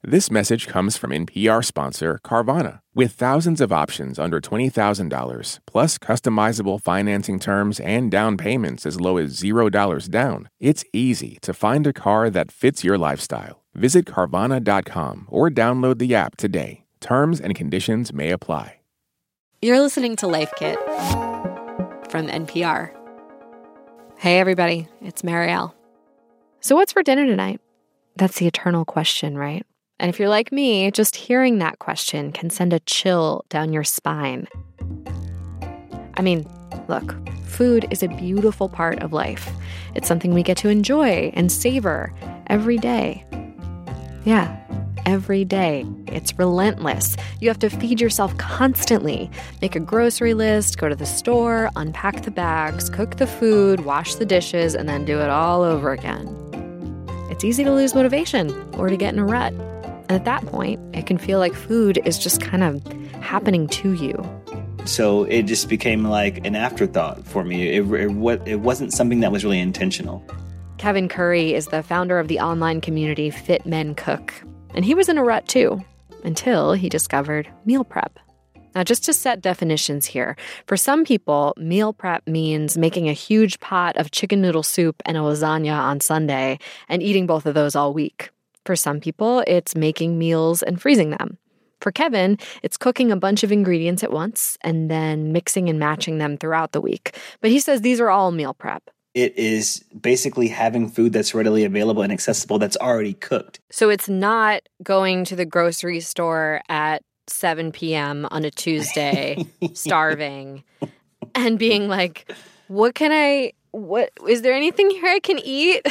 This message comes from NPR sponsor Carvana. With thousands of options under $20,000, plus customizable financing terms and down payments as low as $0 down, it's easy to find a car that fits your lifestyle. Visit Carvana.com or download the app today. Terms and conditions may apply. You're listening to Life Kit from NPR. Hey, everybody, it's Marielle. So what's for dinner tonight? That's the eternal question, right? And if you're like me, just hearing that question can send a chill down your spine. I mean, look, food is a beautiful part of life. It's something we get to enjoy and savor every day. Yeah, every day. It's relentless. You have to feed yourself constantly. Make a grocery list, go to the store, unpack the bags, cook the food, wash the dishes, and then do it all over again. It's easy to lose motivation or to get in a rut. And at that point, it can feel like food is just kind of happening to you. So it just became like an afterthought for me. It wasn't something that was really intentional. Kevin Curry is the founder of the online community Fit Men Cook. And he was in a rut too, until he discovered meal prep. Now, just to set definitions here, for some people, meal prep means making a huge pot of chicken noodle soup and a lasagna on Sunday and eating both of those all week. For some people, it's making meals and freezing them. For Kevin, it's cooking a bunch of ingredients at once and then mixing and matching them throughout the week. But he says these are all meal prep. It is basically having food that's readily available and accessible that's already cooked. So it's not going to the grocery store at 7 p.m. on a Tuesday, starving, and being like, what is there anything here I can eat?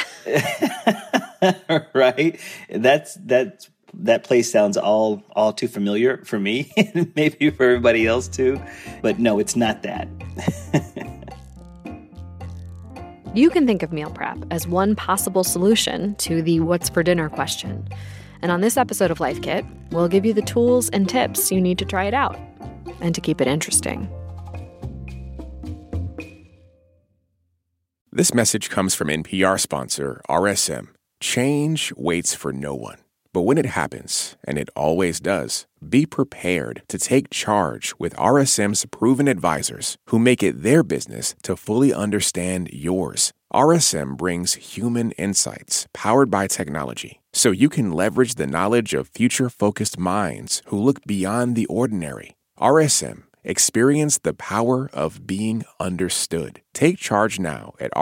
Right? That place sounds all too familiar for me, and maybe for everybody else too. But no, it's not that. You can think of meal prep as one possible solution to the what's for dinner question. And on this episode of Life Kit, we'll give you the tools and tips you need to try it out and to keep it interesting. This message comes from NPR sponsor RSM. Change waits for no one. But when it happens, and it always does, be prepared to take charge with RSM's proven advisors who make it their business to fully understand yours. RSM brings human insights powered by technology, so you can leverage the knowledge of future-focused minds who look beyond the ordinary. RSM. Experience the power of being understood. Take charge now at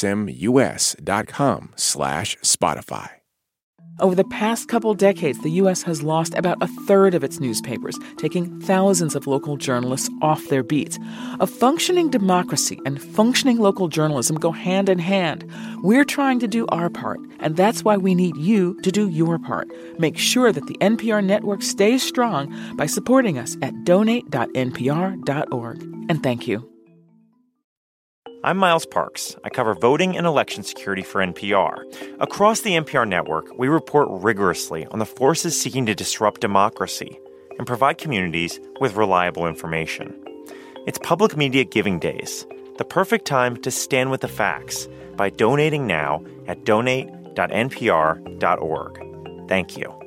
rsmus.com/Spotify. Over the past couple decades, the U.S. has lost about a third of its newspapers, taking thousands of local journalists off their beats. A functioning democracy and functioning local journalism go hand in hand. We're trying to do our part, and that's why we need you to do your part. Make sure that the NPR network stays strong by supporting us at donate.npr.org. And thank you. I'm Miles Parks. I cover voting and election security for NPR. Across the NPR network, we report rigorously on the forces seeking to disrupt democracy and provide communities with reliable information. It's Public Media Giving Days, the perfect time to stand with the facts by donating now at donate.npr.org. Thank you.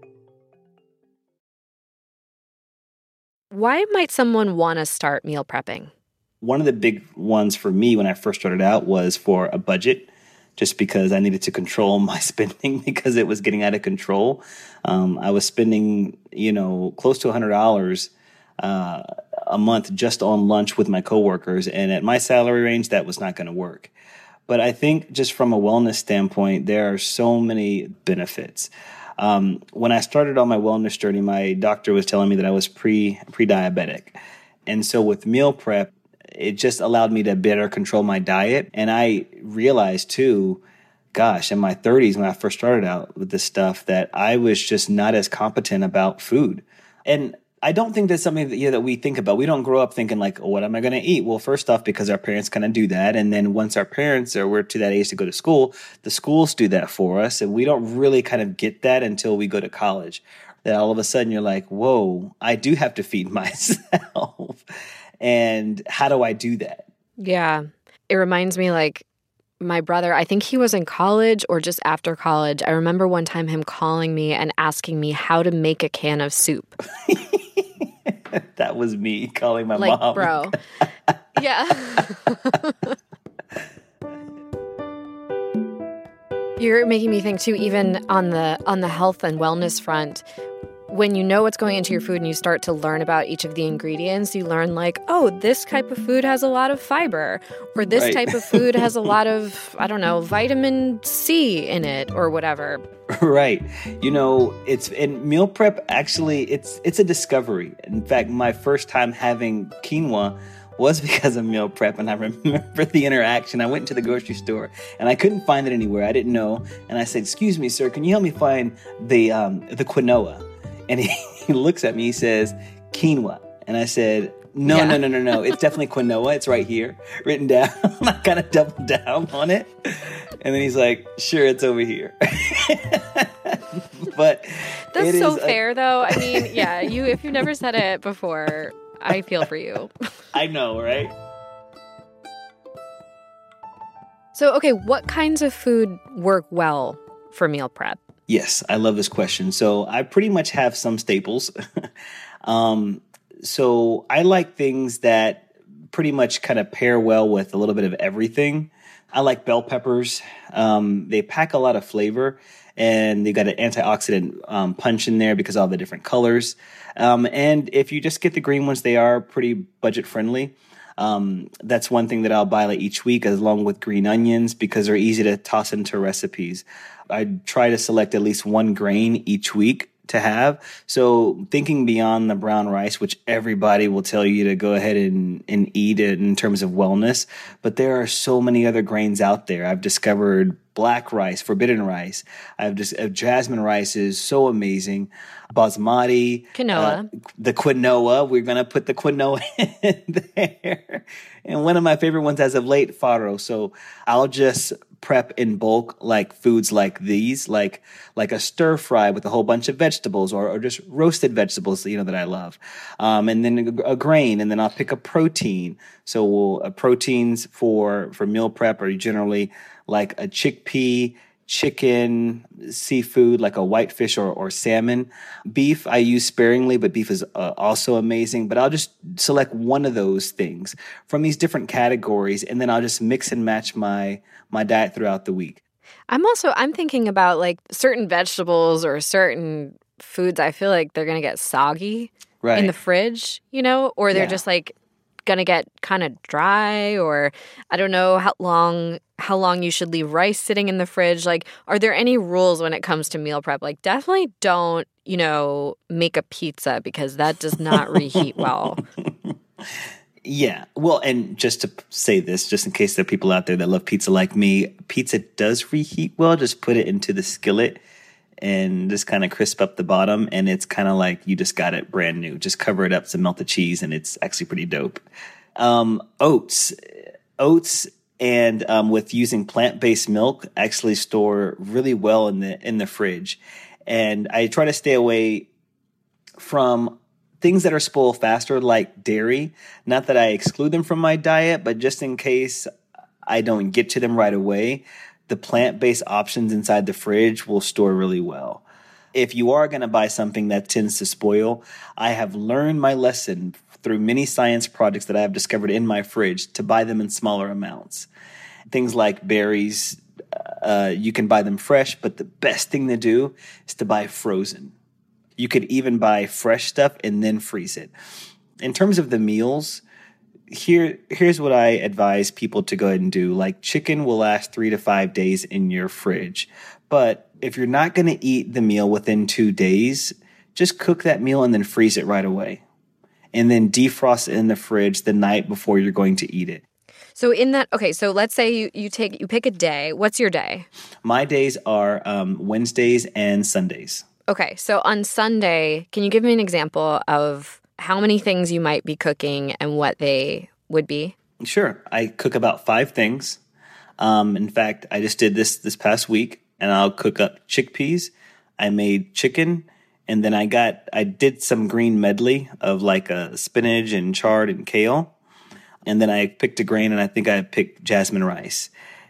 Why might someone want to start meal prepping? One of the big ones for me when I first started out was for a budget, just because I needed to control my spending because it was getting out of control. I was spending, close to $100 a month just on lunch with my coworkers. And at my salary range, that was not going to work. But I think just from a wellness standpoint, there are so many benefits. When I started on my wellness journey, my doctor was telling me that I was pre-diabetic. And so with meal prep, it just allowed me to better control my diet. And I realized too, in my 30s, when I first started out with this stuff, that I was just not as competent about food. And I don't think that's something that we think about. We don't grow up thinking like, what am I going to eat? Well, first off, because our parents kind of do that. And then once our parents we're to that age to go to school, the schools do that for us. And we don't really kind of get that until we go to college. That all of a sudden you're like, whoa, I do have to feed myself. And how do I do that? Yeah. It reminds me my brother, I think he was in college or just after college. I remember one time him calling me and asking me how to make a can of soup. That was me calling my like, mom. Bro. Yeah. You're making me think too, even on the health and wellness front, when you know what's going into your food and you start to learn about each of the ingredients, you learn like, oh, this type of food has a lot of fiber, or this type of food has a lot of, I don't know, vitamin C in it or whatever. Right. You know, it's in meal prep, actually, it's a discovery. In fact, my first time having quinoa was because of meal prep, and I remember the interaction. I went into the grocery store and I couldn't find it anywhere. I didn't know, and I said, "Excuse me, sir, can you help me find the quinoa?" And he looks at me. He says, "Quinoa," and I said, "No. It's definitely quinoa. It's right here, written down." I kind of doubled down on it, and then he's like, "Sure, it's over here." But that's so fair, though. I mean, yeah, if you've never said it before, I feel for you. I know, right? So, okay, what kinds of food work well for meal prep? Yes, I love this question. So I pretty much have some staples. So I like things that pretty much kind of pair well with a little bit of everything. I like bell peppers. They pack a lot of flavor, and they got an antioxidant punch in there because of all the different colors. And if you just get the green ones, they are pretty budget friendly. That's one thing that I'll buy like each week, along with green onions, because they're easy to toss into recipes. I try to select at least one grain each week to have. So thinking beyond the brown rice, which everybody will tell you to go ahead and eat it in terms of wellness, but there are so many other grains out there. I've discovered black rice, forbidden rice. Jasmine rice is so amazing. Basmati. Quinoa. The quinoa. We're going to put the quinoa in there. And one of my favorite ones as of late, farro. So I'll just prep in bulk like foods like these, like a stir fry with a whole bunch of vegetables, or just roasted vegetables, that I love. And then a grain, and then I'll pick a protein. So proteins for meal prep are generally like a chickpea, chicken, seafood, like a whitefish or salmon. Beef, I use sparingly, but beef is also amazing. But I'll just select one of those things from these different categories, and then I'll just mix and match my diet throughout the week. I'm thinking about like certain vegetables or certain foods. I feel like they're going to get soggy in the fridge, or they're just like going to get kind of dry, or I don't know how long you should leave rice sitting in the fridge. Like, are there any rules when it comes to meal prep? Like, definitely don't, make a pizza, because that does not reheat well. Yeah. Well, and just to say this, just in case there are people out there that love pizza like me, pizza does reheat well. Just put it into the skillet and just kind of crisp up the bottom, and it's kind of like you just got it brand new. Just cover it up, some melted cheese, and it's actually pretty dope. Oats, and with using plant-based milk, actually store really well in the fridge. And I try to stay away from things that are spoiled faster, like dairy. Not that I exclude them from my diet, but just in case I don't get to them right away, the plant-based options inside the fridge will store really well. If you are going to buy something that tends to spoil, I have learned my lesson through many science projects that I have discovered in my fridge to buy them in smaller amounts. Things like berries, you can buy them fresh, but the best thing to do is to buy frozen. You could even buy fresh stuff and then freeze it. In terms of the meals, here's what I advise people to go ahead and do. Like, chicken will last 3 to 5 days in your fridge. But if you're not going to eat the meal within 2 days, just cook that meal and then freeze it right away. And then defrost it in the fridge the night before you're going to eat it. So so let's say you pick a day. What's your day? My days are Wednesdays and Sundays. Okay, so on Sunday, can you give me an example of how many things you might be cooking and what they would be? Sure. I cook about 5 things. In fact, I just did this past week, and I'll cook up chickpeas. I made chicken, and then I did some green medley of like spinach and chard and kale. And then I picked a grain, and I think I picked jasmine rice.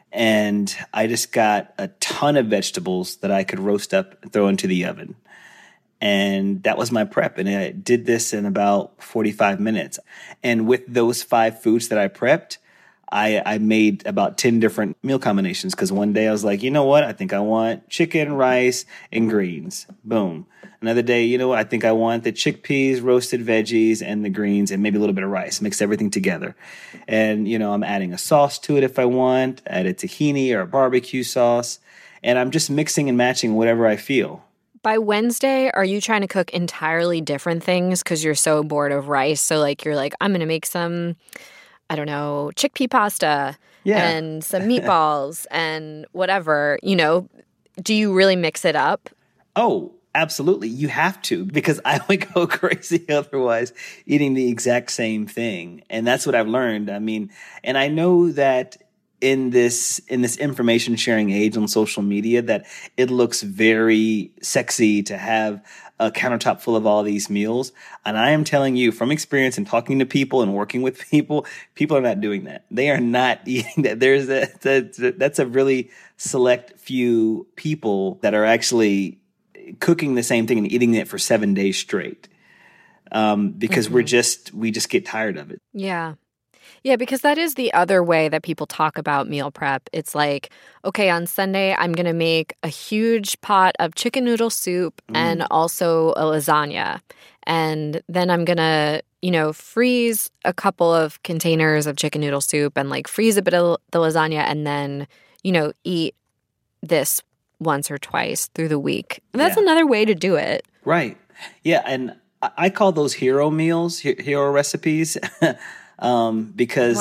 And I just got a ton of vegetables that I could roast up and throw into the oven. And that was my prep. And I did this in about 45 minutes. And with those 5 foods that I prepped, I made about 10 different meal combinations, because one day I was like, you know what? I think I want chicken, rice, and greens. Boom. Another day, you know what? I think I want the chickpeas, roasted veggies, and the greens, and maybe a little bit of rice. Mix everything together. And, I'm adding a sauce to it if I want, add a tahini or a barbecue sauce. And I'm just mixing and matching whatever I feel. By Wednesday, are you trying to cook entirely different things because you're so bored of rice? So, you're like, I'm going to make some, I don't know, chickpea pasta and some meatballs and whatever. Do you really mix it up? Oh, absolutely. You have to, because I would go crazy otherwise eating the exact same thing. And that's what I've learned. And I know that in this information sharing age on social media, that it looks very sexy to have a countertop full of all these meals. And I am telling you from experience and talking to people and working with people are not doing that. They are not eating that. That's a really select few people that are actually cooking the same thing and eating it for 7 days straight. Because we just get tired of it. Yeah. Yeah, because that is the other way that people talk about meal prep. It's like, okay, on Sunday, I'm going to make a huge pot of chicken noodle soup and also a lasagna. And then I'm going to, freeze a couple of containers of chicken noodle soup and freeze a bit of the lasagna and then, eat this once or twice through the week. And that's another way to do it. Right. Yeah. And I call those hero meals, hero recipes. Because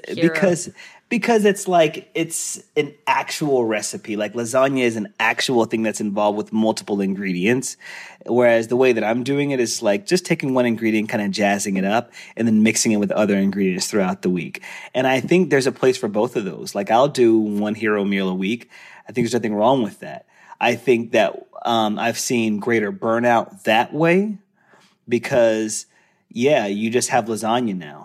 it's like, it's an actual recipe. Like lasagna is an actual thing that's involved with multiple ingredients. Whereas the way that I'm doing it is like just taking one ingredient, kind of jazzing it up and then mixing it with other ingredients throughout the week. And I think there's a place for both of those. Like I'll do one hero meal a week. I think there's nothing wrong with that. I think that, I've seen greater burnout that way because you just have lasagna now.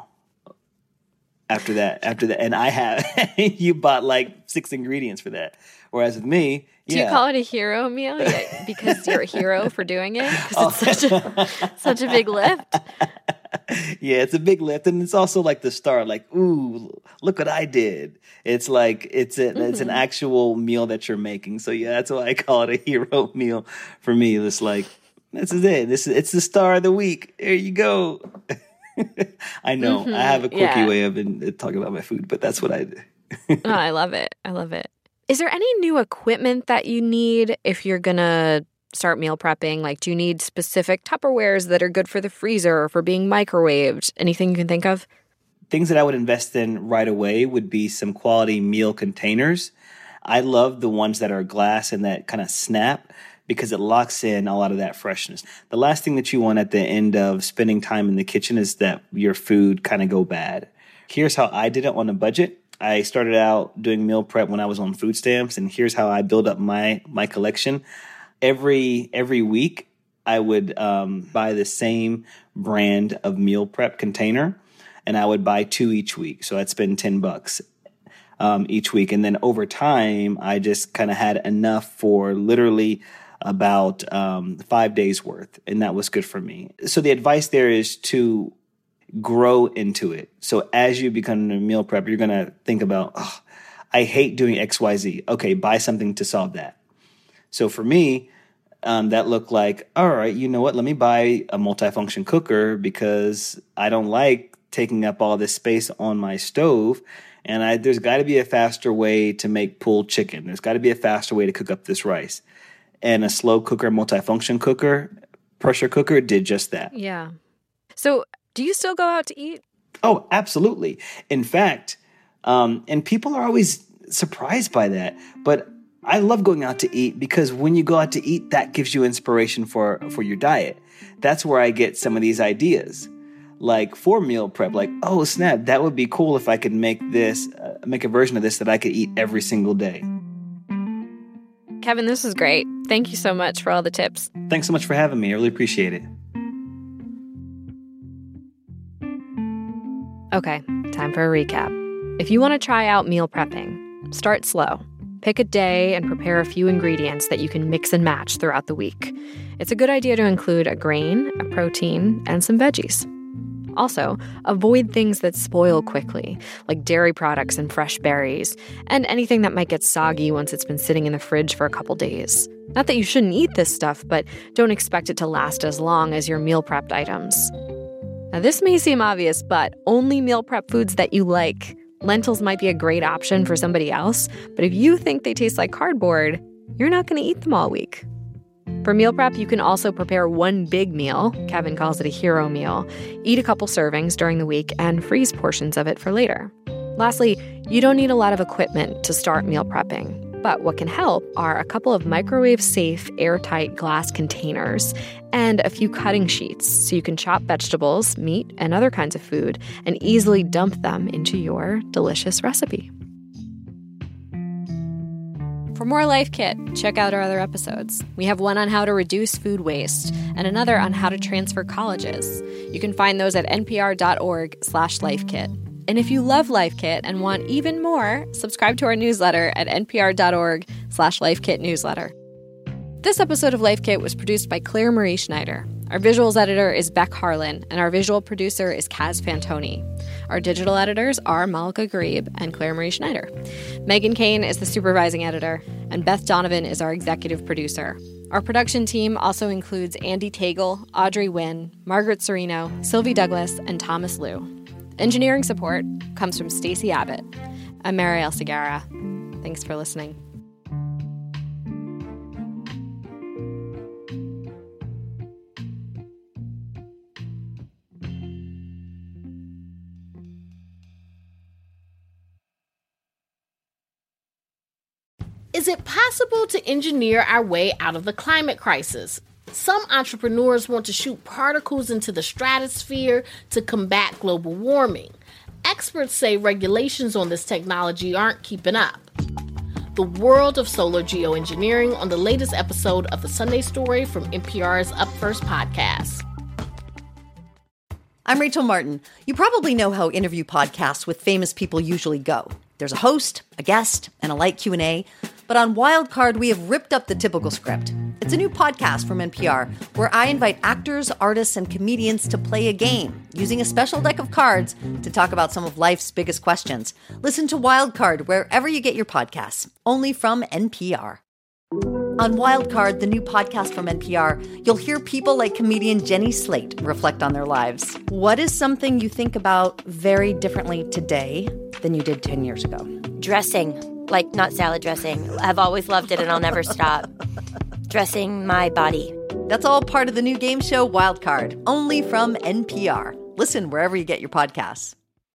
After that, and I have, you bought 6 ingredients for that. Whereas with me, Do you call it a hero meal? Yeah, because you're a hero for doing it? Because it's such a big lift. Yeah, it's a big lift. And it's also the start, ooh, look what I did. It's it's an actual meal that you're making. So that's why I call it a hero meal for me. It's this is it. It's the star of the week. There you go. I know. I have a quirky way of talking about my food, but that's what I do. Oh, I love it. I love it. Is there any new equipment that you need if you're going to start meal prepping? Do you need specific Tupperwares that are good for the freezer or for being microwaved? Anything you can think of? Things that I would invest in right away would be some quality meal containers. I love the ones that are glass and that kind of snap, because it locks in a lot of that freshness. The last thing that you want at the end of spending time in the kitchen is that your food kind of go bad. Here's how I did it on a budget. I started out doing meal prep when I was on food stamps, and here's how I build up my collection. Every week, I would buy the same brand of meal prep container, and I would buy 2 each week. So I'd spend $10 each week. And then over time, I just kind of had enough for literally about 5 days worth. And that was good for me. So the advice there is to grow into it. So as you become a meal prep, you're going to think about, oh, I hate doing XYZ. Okay, buy something to solve that. So for me, that looked like, all right, you know what? Let me buy a multifunction cooker because I don't like taking up all this space on my stove. And there's got to be a faster way to make pulled chicken. There's got to be a faster way to cook up this rice. And a slow cooker, multifunction cooker, pressure cooker did just that. Yeah. So do you still go out to eat? Oh, absolutely. In fact, and people are always surprised by that. But I love going out to eat because when you go out to eat, that gives you inspiration for your diet. That's where I get some of these ideas. For meal prep, oh snap, that would be cool if I could make a version of this that I could eat every single day. Kevin, this is great. Thank you so much for all the tips. Thanks so much for having me. I really appreciate it. Okay, time for a recap. If you want to try out meal prepping, start slow. Pick a day and prepare a few ingredients that you can mix and match throughout the week. It's a good idea to include a grain, a protein, and some veggies. Also, avoid things that spoil quickly, like dairy products and fresh berries, and anything that might get soggy once it's been sitting in the fridge for a couple days. Not that you shouldn't eat this stuff, but don't expect it to last as long as your meal prepped items. Now, this may seem obvious, but only meal prep foods that you like. Lentils might be a great option for somebody else, but if you think they taste like cardboard, you're not going to eat them all week. For meal prep, you can also prepare one big meal. Kevin calls it a hero meal. Eat a couple servings during the week and freeze portions of it for later. Lastly, you don't need a lot of equipment to start meal prepping. But what can help are a couple of microwave-safe, airtight glass containers and a few cutting sheets so you can chop vegetables, meat, and other kinds of food and easily dump them into your delicious recipe. For more Life Kit, check out our other episodes. We have one on how to reduce food waste and another on how to transfer colleges. You can find those at npr.org/lifekit. And if you love Life Kit and want even more, subscribe to our newsletter at npr.org/lifekitnewsletter. This episode of Life Kit was produced by Claire Marie Schneider. Our visuals editor is Beck Harlan, and our visual producer is Kaz Fantoni. Our digital editors are Malika Gharib and Claire Marie Schneider. Megan Kane is the supervising editor, and Beth Donovan is our executive producer. Our production team also includes Andy Tagle, Audrey Wynn, Margaret Serino, Sylvie Douglas, and Thomas Liu. Engineering support comes from Stacey Abbott. I'm Marielle Segarra. Thanks for listening. Is it possible to engineer our way out of the climate crisis? Some entrepreneurs want to shoot particles into the stratosphere to combat global warming. Experts say regulations on this technology aren't keeping up. The world of solar geoengineering on the latest episode of The Sunday Story from NPR's Up First podcast. I'm Rachel Martin. You probably know how interview podcasts with famous people usually go. There's a host, a guest, and a light Q&A. But on Wildcard, we have ripped up the typical script. It's a new podcast from NPR where I invite actors, artists, and comedians to play a game using a special deck of cards to talk about some of life's biggest questions. Listen to Wildcard wherever you get your podcasts, only from NPR. On Wildcard, the new podcast from NPR, you'll hear people like comedian Jenny Slate reflect on their lives. What is something you think about very differently today than you did 10 years ago? Dressing. Like, not salad dressing. I've always loved it and I'll never stop. Dressing my body. That's all part of the new game show Wildcard, only from NPR. Listen wherever you get your podcasts.